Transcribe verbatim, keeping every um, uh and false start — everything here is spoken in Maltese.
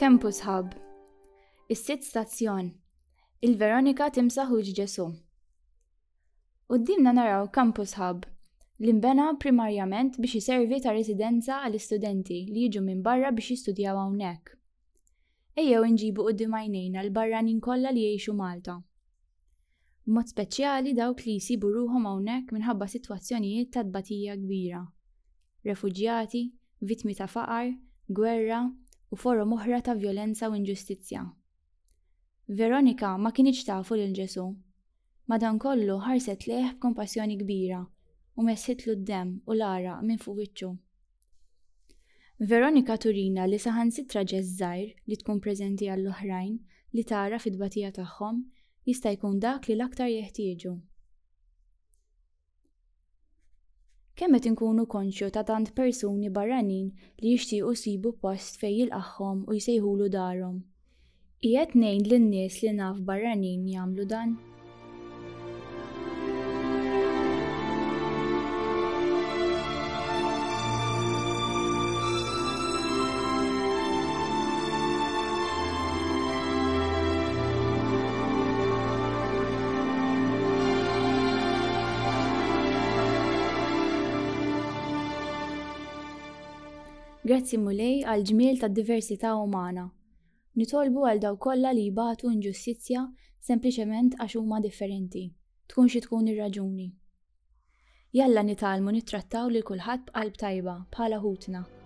Campus Hub. Is-sitt stazzjon. Il-Veronika timsaħ Ħuġ Ġesu. Qudiemna naraw Campus Hub li nbena primarjament biex iservi ta' residenza għall-istudenti li jiġu minn barra biex jistudjaw hawnhekk. Ejjew inġibu quddiem għajnejna l-barranin kollha li jgħixu Malta. B'mod speċjali dawk li jsibu ruhom hawnhekk minħabba sitwazzjonijiet ta' tbatija kbira. Refuġjati, vittmi ta' faqar, gwerra u forom oħra ta' vjolenza u inġustizzja. Veronika ma kienx tafu lil Ġesu. Madankollu ħarset lejh b'kompassjoni kbira u messitlu d-demm u l-ara minn fuq wiċċu. Veronika turina li saħansitra ġest żgħir li tkun preżenti għall-oħrajn li tara fid-tbatija tagħhom jista' jkun dak li l-aktar jeħtieġu. Kemm qed inkunu konxju ta' tant persuni barranin li jixtiequ jsibu post fejn jilqagħhom u jsejħulu darhom. Qiegħed ngħid lin-nies li naf barranin jagħmlu dan? Grazzi mulej għal ġmiel tad-diversità umana. Nitolbu għal daw kollha li jbagħtu inġustizzja sempliċement għax huma differenti, tkun xi tkun ir-raġuni. Jalla nitalmu nittrattaw lil kulħadd b'qalb tajba bħala ħutna.